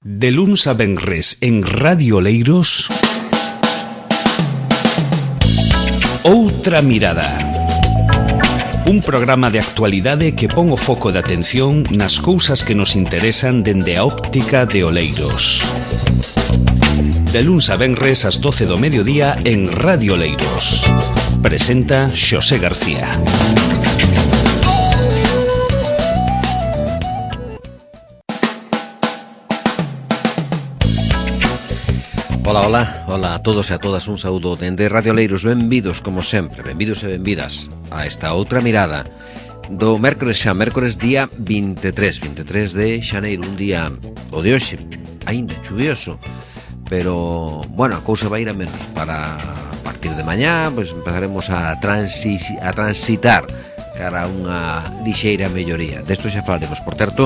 De luns a venres en Radio Oleiros, Outra Mirada. Un programa de actualidade que pon o foco de atención nas cousas que nos interesan dende a óptica de Oleiros. De luns a venres ás 12 do mediodía en Radio Oleiros. Presenta Xosé García. Ola a todos e a todas, un saúdo dende Radio Oleiros. Benvidos, como sempre, benvidos e benvidas a esta outra mirada do mércores día 23 de xaneiro, un día, o de hoxe, aínda chuvioso, pero, bueno, a cousa vai ir a menos. Para a partir de mañá, pois empezaremos a transitar cara a unha lixeira melloría. Desto xa falaremos. Por certo,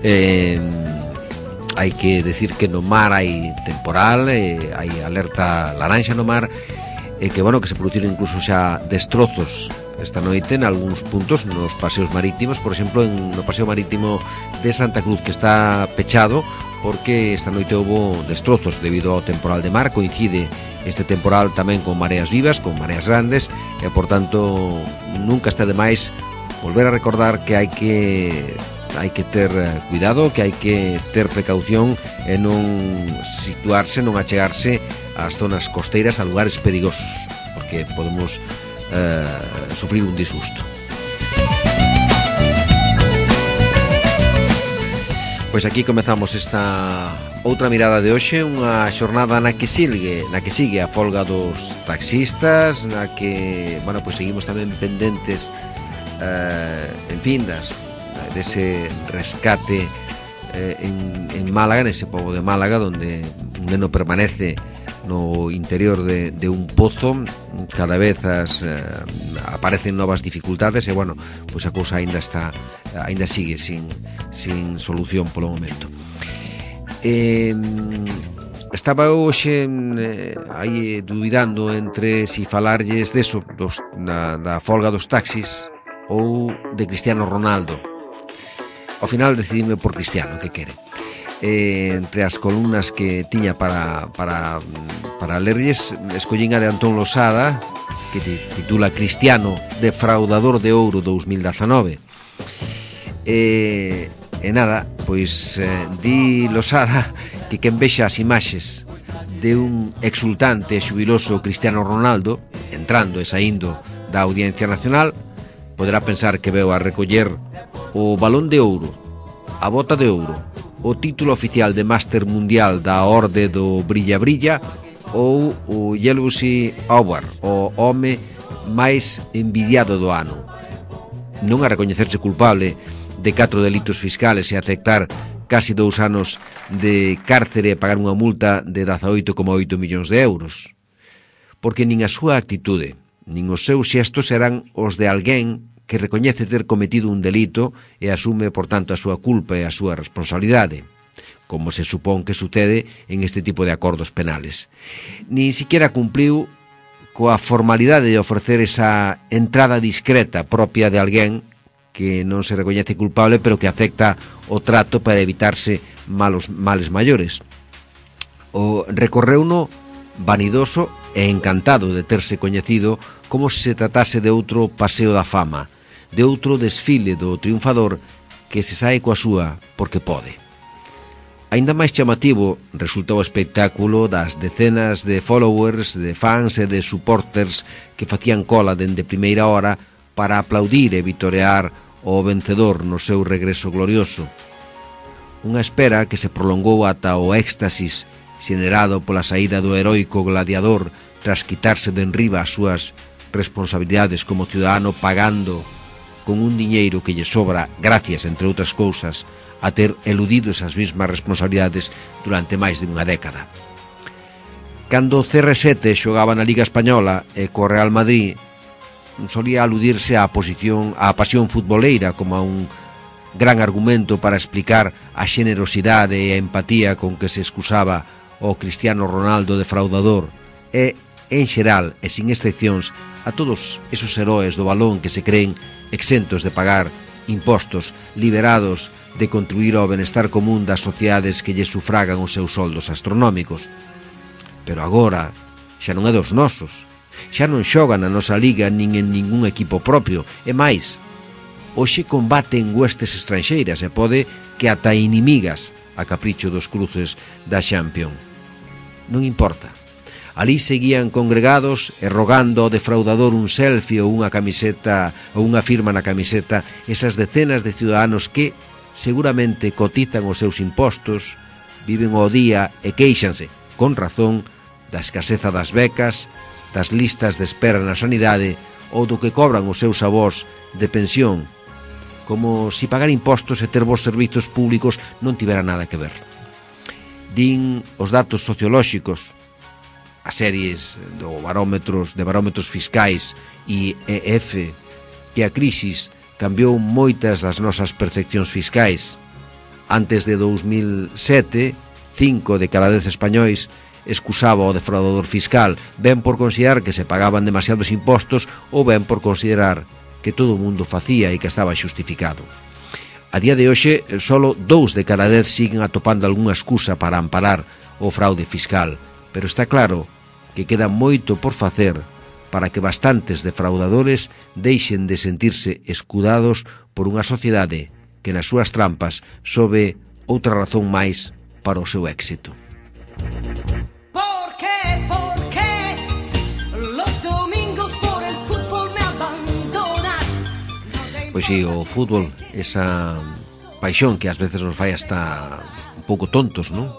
hai que decir que no mar hai temporal, hai alerta laranxa no mar, que, bueno, que se produciron incluso xa destrozos esta noite en algúns puntos nos paseos marítimos. Por exemplo, no paseo marítimo de Santa Cruz, que está pechado porque esta noite houve destrozos debido ao temporal de mar. Coincide este temporal tamén con mareas vivas, con mareas grandes, e, por tanto, nunca está de máis volver a recordar que hai que ter cuidado, que hai que ter precaución e non situarse, non achegarse ás zonas costeiras, a lugares perigosos, porque podemos sufrir un disgusto. Pois aquí comezamos esta outra mirada de hoxe, unha xornada na que sigue a folga dos taxistas, na que, bueno, pois seguimos tamén pendentes en fin, dese rescate en Málaga, nese pobo de Málaga, donde un neno permanece no interior de un pozo. Cada vez aparecen novas dificultades e, bueno, pois a cousa ainda sigue sin solución polo momento. Estaba hoxe aí dubidando entre si falarlles deso, da folga dos taxis ou de Cristiano Ronaldo. Ao final decidime por Cristiano, que quere. Entre as columnas que tiña para lerlles, escollín a de Antón Losada, que titula Cristiano, defraudador de ouro 2019. E nada, pois di Losada que quen vexa as imaxes de un exultante e xubiloso Cristiano Ronaldo entrando e saindo da Audiencia Nacional poderá pensar que veu a recoller o balón de ouro, a bota de ouro, o título oficial de Máster Mundial da Orde do Brilla Brilla ou o Yellousy Award, o home máis envidiado do ano. Non a recoñecerse culpable de 4 delitos fiscales e aceptar casi 2 anos de cárcere e pagar unha multa de 18,8 millóns de euros. Porque nin a súa actitude, nin os seus xestos serán os de alguén que recoñece ter cometido un delito e asume, por tanto, a súa culpa e a súa responsabilidade, como se supón que sucede en este tipo de acordos penales. Ni siquiera cumpliu coa formalidade de ofrecer esa entrada discreta propia de alguén que non se recoñece culpable, pero que acepta o trato para evitarse males maiores. O recorreuno vanidoso e encantado de terse coñecido como se tratase de outro paseo da fama, de outro desfile do triunfador que se sae coa súa porque pode. Aínda máis chamativo resultou o espectáculo das decenas de followers, de fans e de supporters que facían cola dende primeira hora para aplaudir e vitorear o vencedor no seu regreso glorioso. Unha espera que se prolongou ata o éxtasis xenerado pola saída do heroico gladiador tras quitarse de enriba as súas responsabilidades como ciudadano, pagando con un diñeiro que lle sobra gracias, entre outras cousas, a ter eludido esas mesmas responsabilidades durante máis de unha década. Cando o CR7 xogaba na Liga Española e co Real Madrid, solía aludirse á pasión futboleira como a un gran argumento para explicar a xenerosidade e a empatía con que se excusaba o Cristiano Ronaldo defraudador e, en xeral e sin excepcións, a todos esos heróis do balón que se creen exentos de pagar impostos, liberados de contribuir ao benestar común das sociedades que lle sufragan os seus soldos astronómicos. Pero agora xa non é dos nosos, xa non xoga na nosa liga nin en ningún equipo propio, e máis, hoxe combaten huestes estranxeiras e pode que ata inimigas a capricho dos cruces da Champions. Non importa. Alí seguían congregados e rogando ao defraudador un selfie ou unha camiseta ou unha firma na camiseta esas decenas de ciudadanos que seguramente cotizan os seus impostos, viven o día e queixanse, con razón, da escaseza das becas, das listas de espera na sanidade ou do que cobran os seus avós de pensión, como si pagar impostos e ter bons servizos públicos non tivera nada que ver. Din os datos sociolóxicos, as series de barómetros fiscais e EF, que a crisis cambiou moitas das nosas percepcións fiscais. Antes de 2007, 5 de cada 10 españois excusaba o defraudador fiscal, ben por considerar que se pagaban demasiados impostos ou ben por considerar que todo o mundo facía e que estaba xustificado. A día de hoxe, solo 2 de cada 10 siguen atopando algunha excusa para amparar o fraude fiscal, pero está claro que queda moito por facer para que bastantes defraudadores deixen de sentirse escudados por unha sociedade que nas súas trampas sobe outra razón máis para o seu éxito. Pois sí, o fútbol, esa paixón que ás veces nos fai hasta un pouco tontos, non?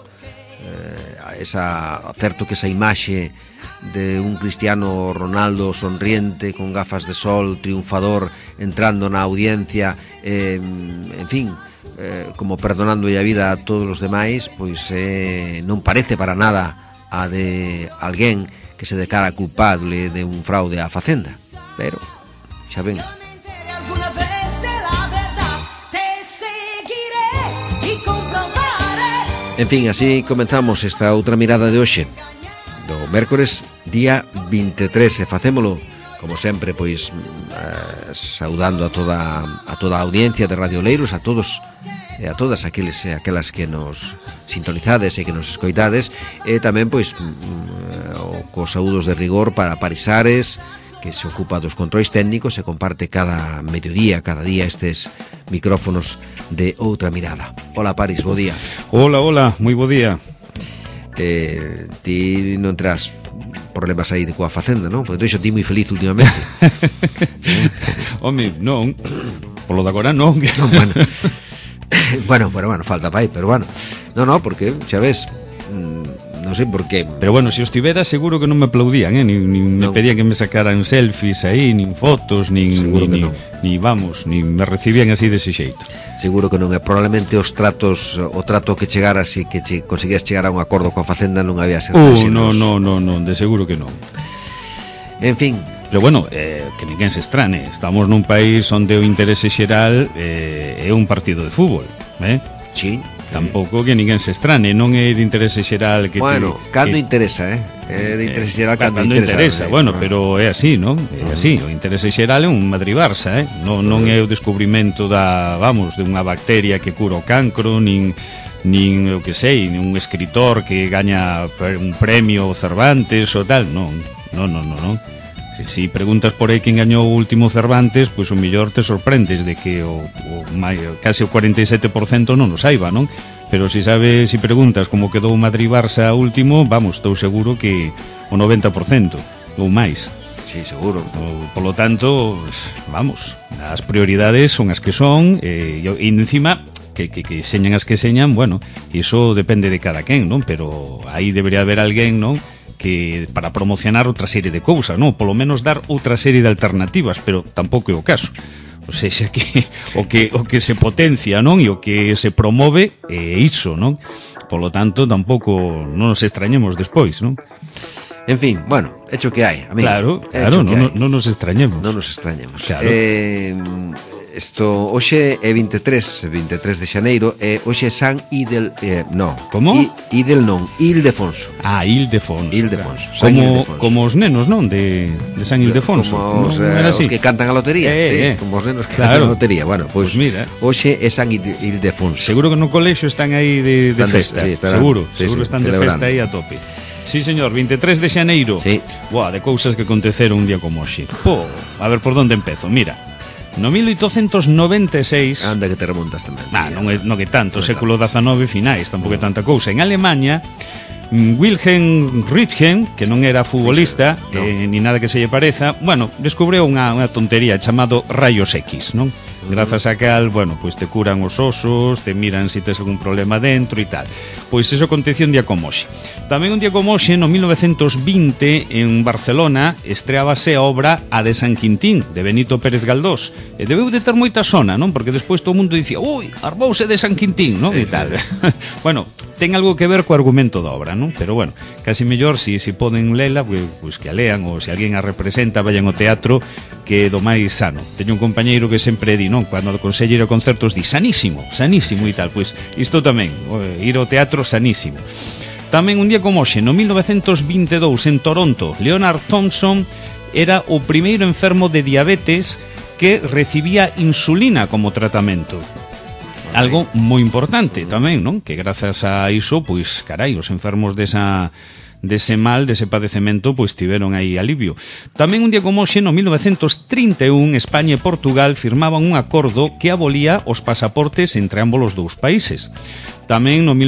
Certo que esa imaxe de un Cristiano Ronaldo sonriente, con gafas de sol, triunfador, entrando na audiencia, en fin, como perdonando a vida a todos os demais, pois non parece para nada a de alguén que se declara culpable de un fraude á Facenda. Pero, xa ven. En fin, así comenzamos esta outra mirada de hoxe, do mércores día 23, e facémolo, como sempre, pois saudando a toda a audiencia de Radio Oleiros, a todos e a todas aquelas que nos sintonizades e que nos escoitades, e tamén pois cos saúdos de rigor para Parisares, que se ocupa dos controis técnicos e comparte cada mediodía, cada día estes micrófonos de Outra Mirada. Hola Paris, bo día. Hola, moi bo día. Ti non terás problemas aí coa Facenda, non? Porque deixo ti moi feliz últimamente. Home, non. Polo de agora non. Bueno, falta pai, pero bueno. Non, porque, xa ves, non sei por qué. Pero bueno, se os tivera seguro que non me aplaudían, nin me pedían que me sacaran selfies aí, nin fotos, nin me recibían así dese xeito. Seguro que non é, probablemente o trato que chegaras e que conseguías chegar a un acordo coa Facenda non había ser non, de seguro que non. En fin. Pero bueno, que ninguén se estrane, estamos nun país onde o interese xeral é un partido de fútbol, Sí. Tampouco que ninguén se estrane, non é de interese xeral que cando interesa, é de interese xeral cando interesa. Bueno, pero é así, non? É así, o interese xeral é un Madrid-Barça, non é o descubrimento de unha bacteria que cura o cancro, nin o que sei, nin un escritor que gaña un premio Cervantes ou tal, non. Si preguntas por aí quen gañou o último Cervantes, pois o mellor te sorprendes de que case o 47% non o saiba, non? Pero si preguntas como quedou o Madrid-Barça último, estou seguro que o 90% ou máis. Sí, seguro. Polo tanto, as prioridades son as que son, e encima que señan as que señan, iso depende de cada quen, non? Pero aí debería haber alguén, non? Que para promocionar outra serie de cousas, non? Polo menos dar outra serie de alternativas, pero tampouco é o caso. O sexa que o que se potencia, non? E o que se promove é iso, non? Polo tanto, tampouco non nos extrañemos despois, non? En fin, hecho que hai, amigo. Claro, non nos extrañemos. Non nos extrañemos. Claro. Isto, hoxe é 23 de xaneiro e hoxe é San Idel... no. Como? Ildefonso. Ah, Ildefonso. Ildefonso. Como os nenos, non? De San Ildefonso. Como os que cantan a lotería. Sí, como os nenos que cantan a lotería. Bueno, pois mira, hoxe é San Ildefonso. Seguro que no colexio están aí de festa. Sí, seguro están de festa aí a tope. Sí, señor, 23 de xaneiro. Sí. Buah, de cousas que aconteceron un día como hoxe. A ver por onde empezo. Mira, no 1896... Anda que te remontas tamén. Non é tanto, século XIX finais, tampouco é tanta cousa. En Alemanha, Wilhelm Röntgen, que non era futbolista, ni nada que se lle pareza, bueno, descubriu unha tontería chamado rayos X, non? Grazas a cal, bueno, pois te curan os osos, te miran se tes algún problema dentro e tal. Pois iso aconteció un día como hoxe. Tamén un día como hoxe, no 1920, en Barcelona, estreábase a obra A de San Quintín, de Benito Pérez Galdós. E debeu de ter moita sona, non? Porque despois todo o mundo dicía, ui, arbouse de San Quintín, non? Sí, e tal. Bueno, ten algo que ver co argumento da obra, non? Pero bueno, casi mellor si poden lela, pois que a lean, ou se alguén a representa, vayan ao teatro, que é do máis sano. Teño un compañeiro que sempre di, non? Cando aconselle ir a concertos di sanísimo e tal. Pois isto tamén, ir ao teatro sanísimo. Tamén un día como hoxe, no 1922, en Toronto, Leonard Thompson era o primeiro enfermo de diabetes que recibía insulina como tratamento. Algo moi importante tamén, non? Que grazas a iso, pois, carai, os enfermos dese mal, dese padecemento, pois tiveron aí alivio. Tamén un día como hoxe, no 1931, España e Portugal firmaban un acordo que abolía os pasaportes entre ambos os dous países. Tamén no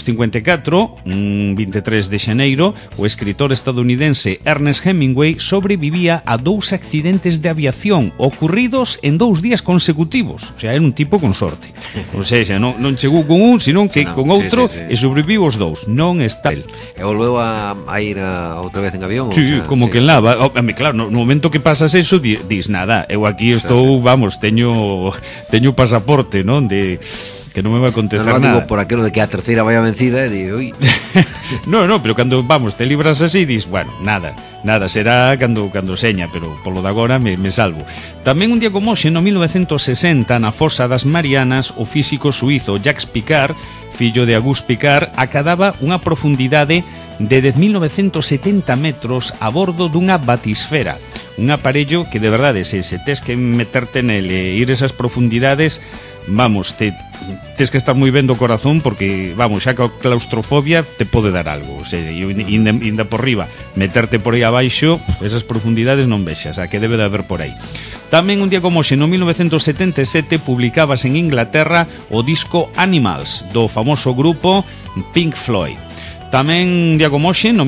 1954, 23 de xaneiro, o escritor estadounidense Ernest Hemingway sobrevivía a 2 accidentes de aviación ocurridos en 2 días consecutivos. O sea, era un tipo con sorte. O sea, non chegou con un, senón que con outro, e sobreviviu os 2. Non está el. E volveu a ir outra vez en avión? Sí, o sea, como que en lava. Claro, no momento que pasas eso, dis nada, eu aquí estou, vamos, teño pasaporte, non? Que non me vai acontecer nada. Digo por aquilo de que a terceira vai a vencida e digo, ui. No, pero cando, vamos, te libras así, dis, bueno, nada, será cando seña, pero polo de agora me salvo. Tamén un día como hoxe, no 1960, na fosa das Marianas, o físico suizo Jacques Piccard, fillo de Auguste Piccard, acadaba unha profundidade de 10.970 metros a bordo dunha batisfera. Un aparello que, de verdade, se tes que meterte nele e ir esas profundidades, vamos, tes que estar moi ben do corazón, porque, vamos, xa que a claustrofobia te pode dar algo. O sea, inda por riba, meterte por aí abaixo, esas profundidades non vexas, a que debe de haber por aí. Tamén un día como hoxe, no 1977, publicabas en Inglaterra o disco Animals, do famoso grupo Pink Floyd. Tamén un día como hoxe, no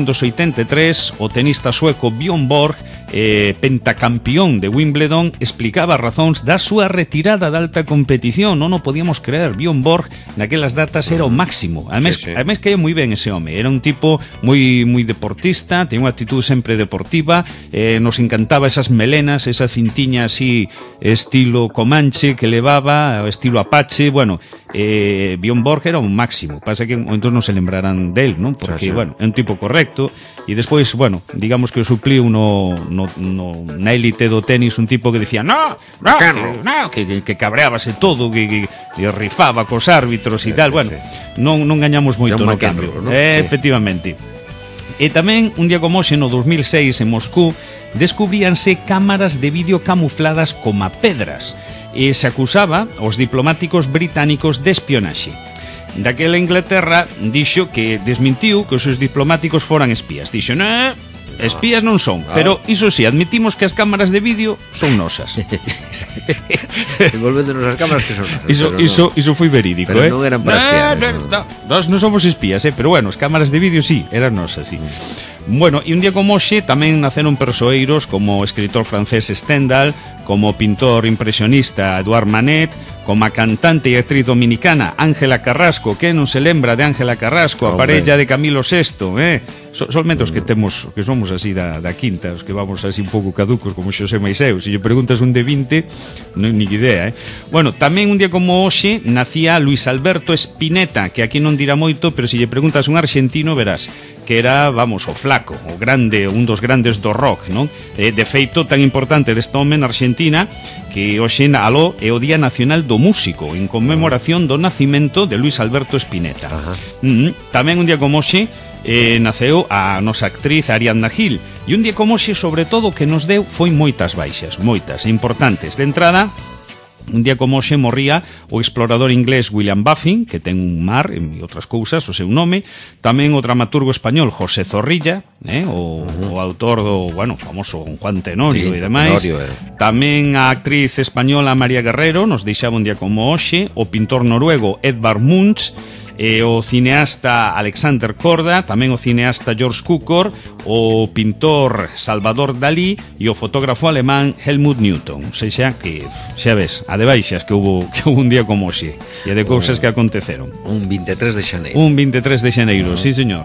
1983, o tenista sueco Björn Borg, pentacampión de Wimbledon, explicaba as razóns da súa retirada da alta competición. Non o podíamos creer. Björn Borg naquelas datas era o máximo. Ademais caía moi ben ese home. Era un tipo moi deportista, tenía unha actitud sempre deportiva, nos encantaba esas melenas, esa cintiña así estilo Comanche que levaba, estilo Apache. Bueno, Björn Borg era un máximo. Pasa que entón non se lembrarán del, non? Porque, bueno, é un tipo correcto. E despois, bueno, digamos que o supliu na élite do tenis un tipo que decía que cabreábase todo, que rifaba cos árbitros e tal. Bueno, non gañamos moito no cambio, efectivamente. E tamén un día como hoxe, no 2006, en Moscú, descubríanse cámaras de vídeo camufladas como pedras e se acusaba aos diplomáticos británicos de espionaxe. Daquela Inglaterra dixo que desmentiu que os seus diplomáticos foran espías. Dixo, espías non son, pero iso sí, admitimos que as cámaras de vídeo son nosas. Envolvéndonos as cámaras que son nosas. Iso foi verídico, pero non eran para espiar. Nós non somos espías, pero bueno, as cámaras de vídeo sí, eran nosas, sí. Bueno, e un día como hoxe tamén naceron persoeiros como o escritor francés Stendhal, como o pintor impresionista Edouard Manet, como a cantante e actriz dominicana Ángela Carrasco. Que non se lembra de Ángela Carrasco, a parella de Camilo VI, solmente os que temos, que somos así da quinta, os que vamos así un pouco caducos como Xosé Maiseu. Se lle preguntas un de 20, non ni idea, Bueno, tamén un día como hoxe nacía Luis Alberto Spinetta, que aquí non dirá moito, pero se lle preguntas un argentino verás que que era, vamos, o flaco, o grande, un dos grandes do rock, non? De feito, tan importante deste home na Argentina que hoxe aló é o Día Nacional do Músico, en conmemoración do nacimento de Luis Alberto Spinetta. Tamén un día como hoxe naceu a nosa actriz Ariadna Gil, e un día como hoxe, sobre todo, o que nos deu foi moitas baixas, moitas, importantes. De entrada, un día como hoxe morría o explorador inglés William Baffin, que ten un mar e outras cousas, o seu nome. Tamén o dramaturgo español José Zorrilla, o autor do, bueno, famoso Juan Tenorio e demais. Tamén a actriz española María Guerrero nos deixaba un día como hoxe, o pintor noruego Edvard Munch, o cineasta Alexander Korda, tamén o cineasta George Cukor, o pintor Salvador Dalí e o fotógrafo alemán Helmut Newton. O sea que, xa ves, a de baixas que hubo un día como hoxe, e de cousas que aconteceron. Un 23 de xaneiro. Un 23 de xaneiro, sí, señor.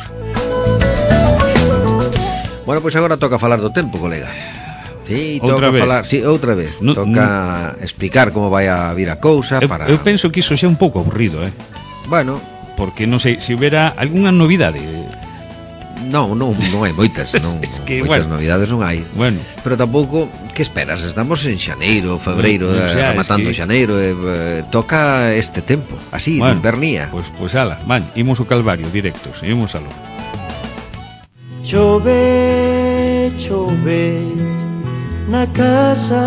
Bueno, pois agora toca falar do tempo, colega. Sí, outra toca vez. falar, sí, outra vez. Toca explicar como vai a vir a cousa para... Eu penso que iso xa é un pouco aburrido, Bueno, porque non sei se houbera algunha novidade. Non hai moitas, non, Es que, moitas bueno, novidades non hai. Bueno, Pero tampouco, que esperas? Estamos en xaneiro, febreiro, xa, rematando es que... xaneiro, toca este tempo, así, bueno, de invernía. Pues ala, van, imos o Calvario directos, imos aló. Chove, chove na casa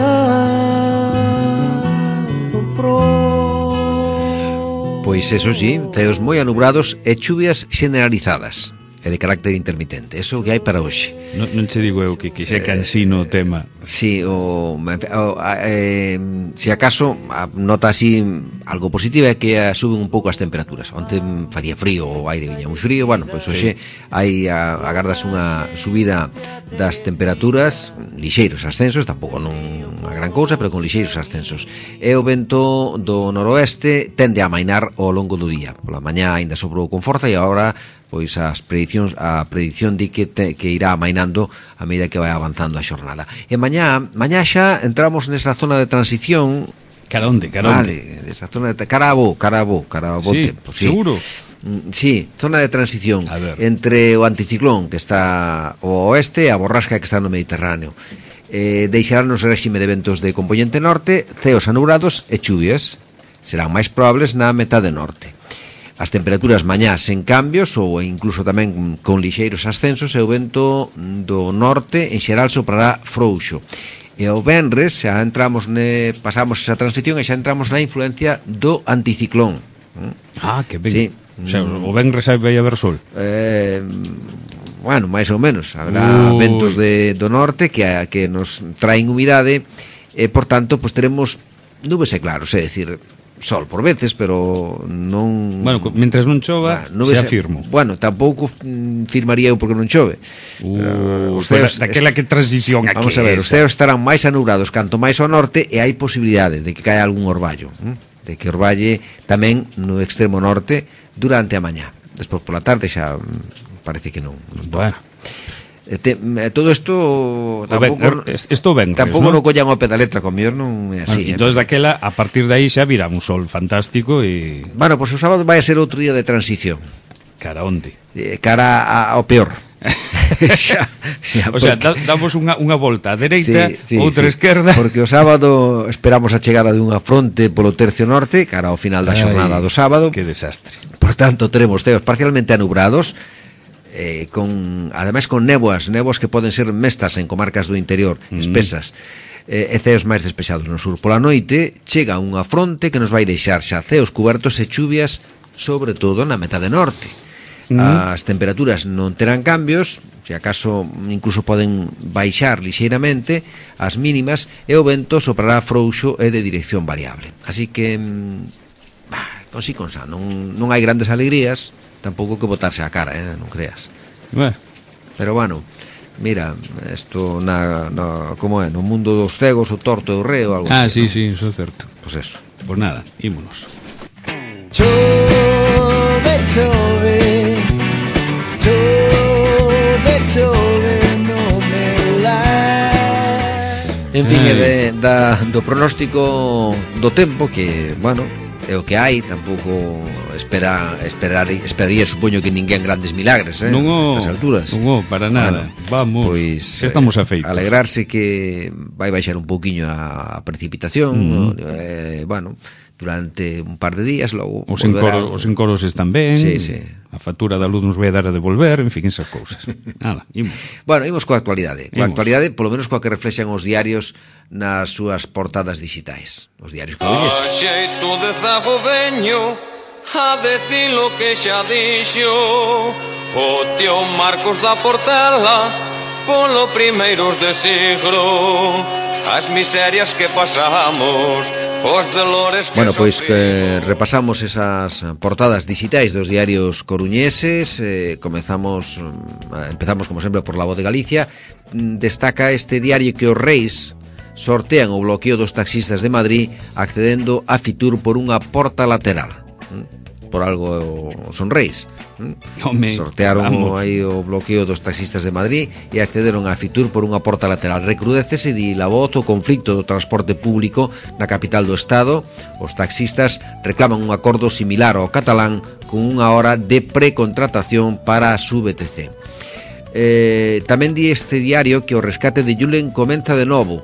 do pro. Pois eso sí, ceos moi anubrados e chuvias generalizadas e de carácter intermitente. Eso que hai para hoxe. Non che digo eu que xa cansino o tema. Sí, se acaso a nota así algo positiva é que suben un pouco as temperaturas. Onte facía frío, o aire viña moi frío. Bueno, pois hoxe hai agardas unha subida das temperaturas, lixeiros ascensos, tampouco non a gran cousa, pero con lixeiros ascensos. E o vento do noroeste tende a amainar ao longo do día. Pola mañá aínda sobrou con forza e agora pois a predición di que irá amainando a medida que vai avanzando a xornada. E mañá xa entramos nesa zona de transición. Cara onde? Vale, esa zona de cara a bo sí, tempo, sí. Seguro? Sí, zona de transición entre o anticiclón que está ao oeste e a borrasca que está no Mediterráneo. Deixarán nos réxime de ventos de compoñente norte, ceos anubrados e chuvias. Serán máis probables na metade norte. As temperaturas mañá sen cambios ou incluso tamén con lixeiros ascensos e o vento do norte en xeral soprará frouxo. E o venres xa entramos pasamos esa transición e xa entramos na influencia do anticiclón. Ah, que ben. Sí. O sea, o venres vai haber sol. Bueno, máis ou menos. Habrá ventos do norte que nos traen humidade e, por tanto, pues teremos nubes e claros, é dicir, sol por veces, pero non... Bueno, mentres non chova, xa firmo. Bueno, tampouco firmaría eu porque non chove. Daquela que transición aquí. Vamos a ver, os ceos estarán máis anubrados canto máis ao norte e hai posibilidade de que caia algún orballo, de que orballe tamén no extremo norte durante a mañá. Despois pola tarde xa parece que non toca. Todo isto tampouco non collan ao pé da letra, como mellor non é así. Entón, daquela, a partir de aí xa virá un sol fantástico e... Bueno, pois o sábado vai a ser outro día de transición. Cara onde? Cara ao peor. O sea, damos unha volta a dereita, outra esquerda. Porque o sábado esperamos a chegada dunha fronte polo tercio norte, cara ao final da xornada do sábado. Que desastre. Por tanto, teremos ceos parcialmente anubrados, ademais con néboas que poden ser mestas en comarcas do interior, espesas, e ceos máis despexados no sur. Pola noite chega unha fronte que nos vai deixar xa ceos cubertos e chuvias, sobre todo na metade norte. As temperaturas non terán cambios, se acaso incluso poden baixar lixeiramente as mínimas, e o vento soprará frouxo e de dirección variable. Así que consa, non hai grandes alegrías, tampouco que botarse a cara, non creas. Pero bueno, mira, isto como é, no mundo dos cegos, o torto e o reo, algo así. Sí, iso é certo. Pois eso. Pois nada, ímonos. Chove, chove, chove, chove no meu lar. En fin, do pronóstico do tempo que, bueno, é o que hai, tampouco esperaría, supoño que ninguén grandes milagres, non nestas alturas. Non, para nada. Vamos, pois, estamos afeitos. Alegrarse que vai baixar un pouquiño a precipitación, bueno, durante un par de días, logo os encoros están ben, a factura da luz nos vai dar a devolver, en fin, esas cousas. Nada, imos. Bueno, imos coa actualidade. Coa actualidade, polo menos coa que reflexan os diarios nas súas portadas digitais. Os diarios coruñeses. A xeito de zago veño a decir lo que xa dixo o tío Marcos da Portela polo primeiros de siglo, as miserias que pasamos. Bueno, pois que repasamos esas portadas digitais dos diarios coruñeses. Empezamos como sempre por La Voz de Galicia. Destaca este diario que os reis sortean o bloqueo dos taxistas de Madrid accedendo a Fitur por unha porta lateral. Por algo son reis. Sortearon aí o bloqueo dos taxistas de Madrid e accederon a Fitur por unha porta lateral. Recrudécese, di La Voz, o conflicto do transporte público na capital do Estado. Os taxistas reclaman un acordo similar ao catalán con unha hora de precontratación para a VTC. Tamén di este diario que o rescate de Julen comeza de novo,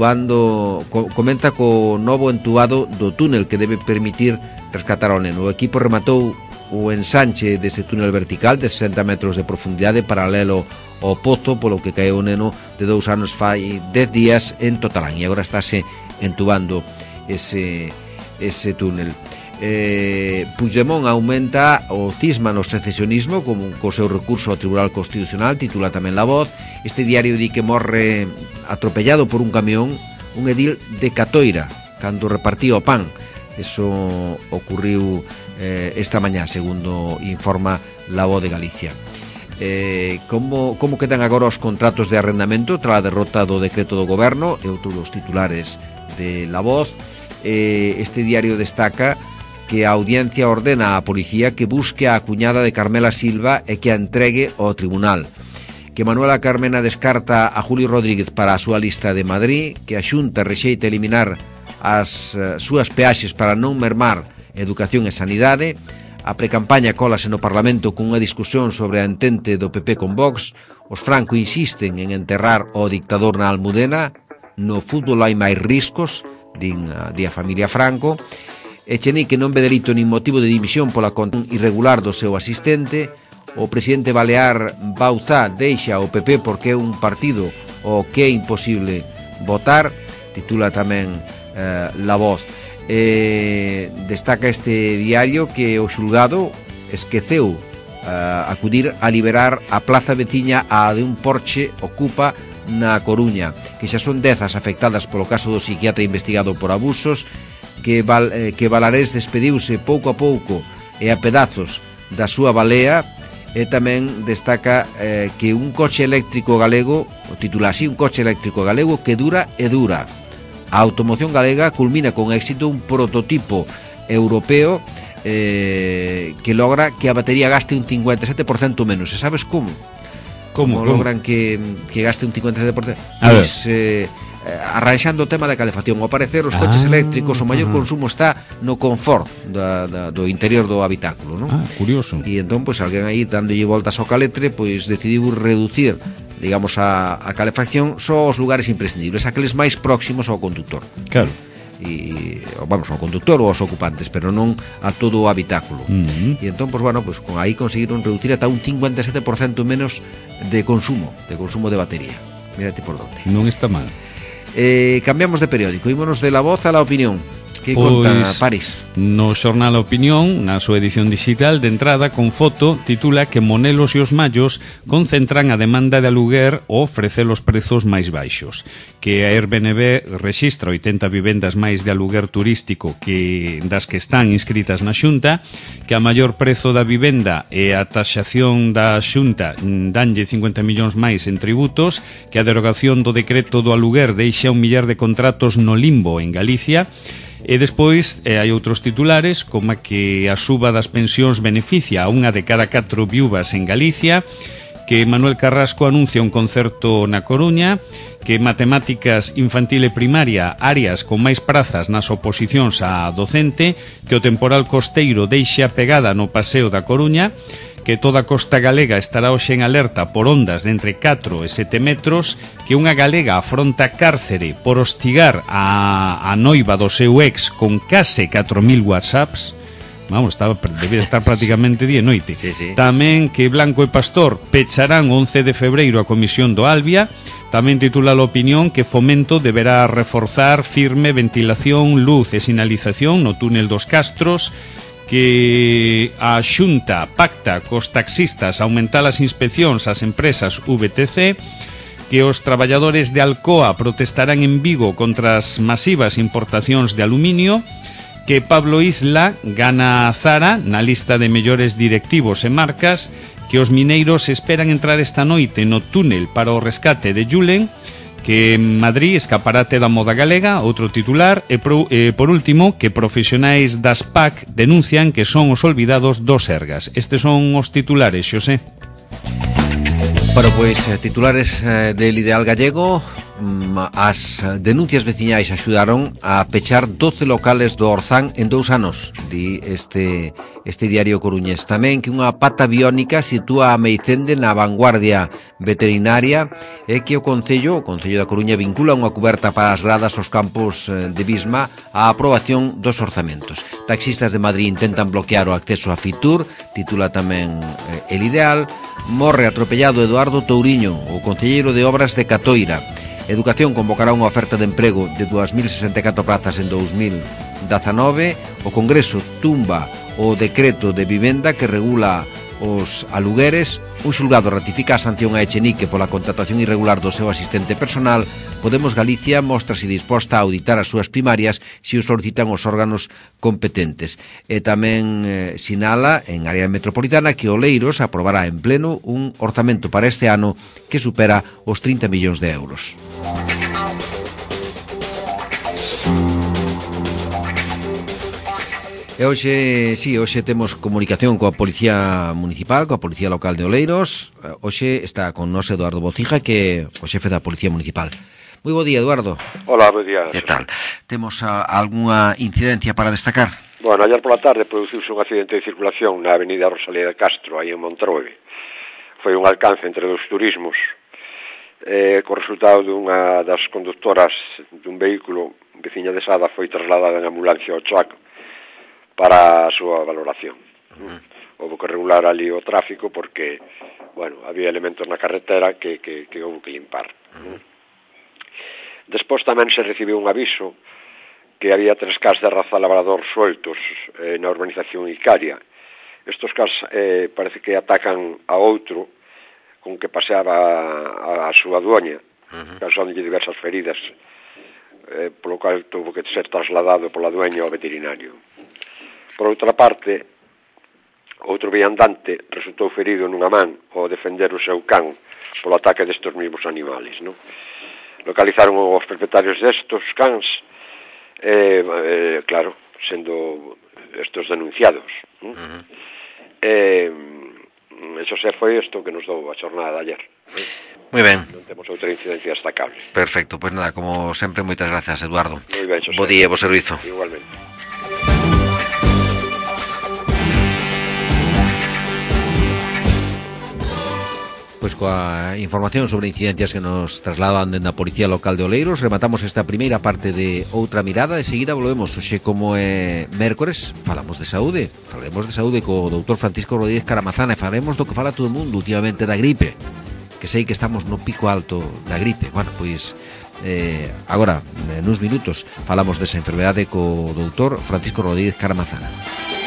comenta co novo entubado do túnel que debe permitir rescatar ao neno. O equipo rematou o ensanche dese túnel vertical de 60 metros de profundidade paralelo ao pozo polo que caeu o neno de 2 anos fai 10 días en Totalán, e agora estáse entubando ese túnel. Puigdemont aumenta o cisma no secesionismo co seu recurso ao Tribunal Constitucional, titula tamén La Voz. Este diario di que morre atropellado por un camión un edil de Catoira cando repartía o pan. Eso ocurriu esta mañá, segundo informa La Voz de Galicia. Como quedan agora os contratos de arrendamento tras a derrota do decreto do goberno? E outros dos titulares de La Voz. Este diario destaca que a audiencia ordena á policía que busque a cuñada de Carmela Silva e que a entregue ao tribunal. Que Manuela Carmena descarta a Julio Rodríguez para a súa lista de Madrid, que a Xunta rexeita eliminar as súas peaxes para non mermar educación e sanidade. A precampaña colase no Parlamento cunha discusión sobre a entente do PP con Vox. Os Franco insisten en enterrar o dictador na Almudena. No fútbol hai máis riscos, di a familia Franco. Echenique non ve delito nin motivo de dimisión pola conduta irregular do seu asistente. O presidente balear Bauzá deixa o PP porque é un partido o que é imposible votar, titula tamén La Voz. Destaca este diario que o xulgado esqueceu acudir a liberar a plaza veciña a de un Porsche ocupa na Coruña, que xa son 10 as afectadas polo caso do psiquiatra investigado por abusos, que Valarés despediuse pouco a pouco e a pedazos da súa balea. E tamén destaca que un coche eléctrico galego, o titula así, un coche eléctrico galego que dura e dura. A automoción galega culmina con éxito un prototipo europeo que logra que a batería gaste un 57% menos. E sabes como? Como logran que gaste un 57%? Pois arranxando o tema da calefacción. Ao parecer, os coches eléctricos, o maior consumo está no confort do interior do habitáculo, non? Curioso. E entón, pois, alguén aí dándolle voltas ao caletre, pois decidiu reducir, digamos, a calefacción só aos lugares imprescindibles, aqueles máis próximos ao conductor. Claro. E, vamos, ao conductor ou aos ocupantes, pero non a todo o habitáculo. E entón, pois, bueno, pois, con aí conseguiron reducir ata un 57% menos de consumo de batería. Mírate por donde. Non está mal. Cambiamos de periódico, ímonos de La Voz a La Opinión. Que conta París? No xornal A Opinión, na súa edición digital de entrada con foto, titula que Monelos e os Mallos concentran a demanda de aluguer ou ofrecer os prezos máis baixos, que a Airbnb rexistra 80 vivendas máis de aluguer turístico que das que están inscritas na Xunta, que a maior prezo da vivenda e a taxación da Xunta danlle 50 millóns máis en tributos, que a derogación do decreto do aluguer deixa 1 millar de contratos no limbo en Galicia. E despois hai outros titulares como que a suba das pensións beneficia a 1 de cada 4 viúvas en Galicia, que Manuel Carrasco anuncia un concerto na Coruña, que matemáticas infantil e primaria áreas con máis prazas nas oposicións a docente, que o temporal costeiro deixa pegada no paseo da Coruña, que toda a costa galega estará hoxe en alerta por ondas de entre 4 e 7 metros, que unha galega afronta cárcere por hostigar a noiva do seu ex con case 4.000 whatsapps. Vamos, debía estar prácticamente día e noite. Sí, sí. Tamén que Blanco e Pastor pecharán 11 de febreiro a comisión do Albia. Tamén titula a opinión que Fomento deberá reforzar firme ventilación, luz e sinalización no túnel dos Castros, que a Xunta pacta cos taxistas aumentar as inspeccións ás empresas VTC, que os traballadores de Alcoa protestarán en Vigo contra as masivas importacións de aluminio, que Pablo Isla gana a Zara na lista de mellores directivos e marcas, que os mineiros esperan entrar esta noite no túnel para o rescate de Julen, que en Madrid escaparate da moda galega, outro titular, e por último, que profesionais das PAC denuncian que son os olvidados dos Sergas. Estes son os titulares, Xosé. Bueno, pois titulares del Ideal Gallego. As denuncias veciñais axudaron a pechar 12 locales do Orzán en 2 anos, di este diario coruñés. Tamén que unha pata biónica sitúa a Meicende na vanguardia veterinaria e que o Concello da Coruña vincula unha cuberta para as gradas aos campos de Bisma á aprobación dos orzamentos. Taxistas de Madrid intentan bloquear o acceso a Fitur, titula tamén El Ideal. Morre atropellado Eduardo Touriño, o concelleiro de Obras de Catoira. Educación convocará unha oferta de emprego de 2.064 plazas en 2019. O Congreso tumba o decreto de vivenda que regula os alugueres. Un xulgado ratifica a sanción a Echenique pola contratación irregular do seu asistente personal. Podemos Galicia mostrase disposta a auditar as súas primarias se o solicitan os órganos competentes. E tamén sinala en área metropolitana que Oleiros aprobará en pleno un orzamento para este ano que supera os 30 millóns de euros. E hoxe temos comunicación coa Policía Municipal, coa Policía Local de Oleiros. Hoxe está con nós Eduardo Bocija, que é o xefe da Policía Municipal. Moi bo día, Eduardo. Hola, bo día. Que tal? Temos algunha incidencia para destacar? Bueno, ayer pola tarde produciuse un accidente de circulación na avenida Rosalía de Castro, aí en Montrobe. Foi un alcance entre dos turismos, co resultado dunha das conductoras dun vehículo veciña de Sada foi trasladada en ambulancia ao Chaco para a súa valoración. Houve que regular ali o tráfico porque, bueno, había elementos na carretera que houve que limpar. Despois tamén se recibiu un aviso que había 3 cans de raza labrador sueltos na urbanización Icaria. Estos cans parece que atacan a outro con que paseaba a súa dueña, causándolle diversas feridas, polo cual tuvo que ser trasladado pola dueña ao veterinario. Por outra parte, outro viandante resultou ferido nunha man ao defender o seu can polo ataque destes mesmos animales, non? Localizaron os propietarios destes cans, claro, sendo estes denunciados. Eso se foi isto que nos dou a xornada de ayer. Moi ben. Non temos outra incidencia destacable. Perfecto, pois nada, como sempre, moitas gracias, Eduardo. Moi ben, Xosé. Bo día e bo servizo. Igualmente. Pois coa información sobre incidencias que nos trasladan dende a Policía Local de Oleiros, rematamos esta primeira parte de Outra Mirada. De seguida volvemos, hoxe como é mércores, falamos de saúde. Falaremos de saúde co doutor Francisco Rodríguez Caramazana e falaremos do que fala todo o mundo últimamente da gripe, que sei que estamos no pico alto da gripe. Bueno, pois agora, nuns minutos, falamos desa enfermedade co doutor Francisco Rodríguez Caramazana.